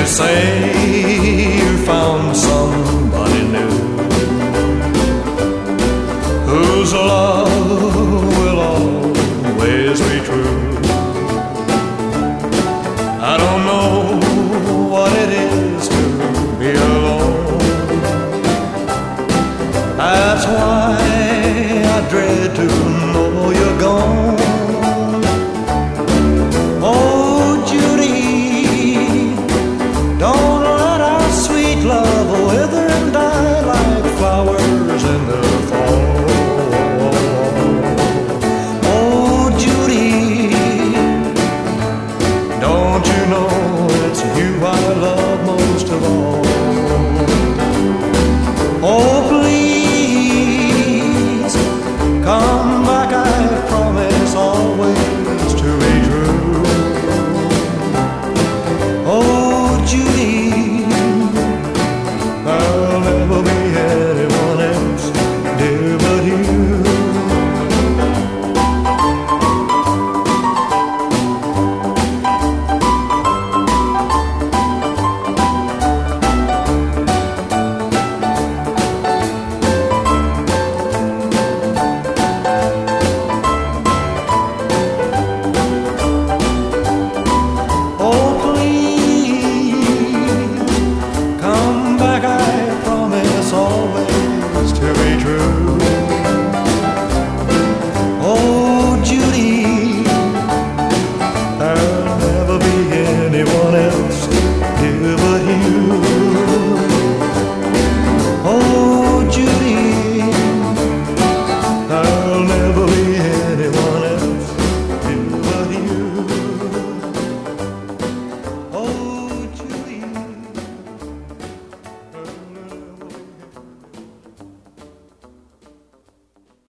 say you found somebody new whose love will always be true. I don't know what it is to be alone. That's why I dread to know you're gone. Oh, Judy, don't let our sweet love wither and die like flowers in the fall. Oh, Judy, don't you know it's you I love most of all? Oh, please come back, I promise always to be true. Oh, Judy, I'll never be anyone else, dear, but you. Always to be true. Oh, Judy,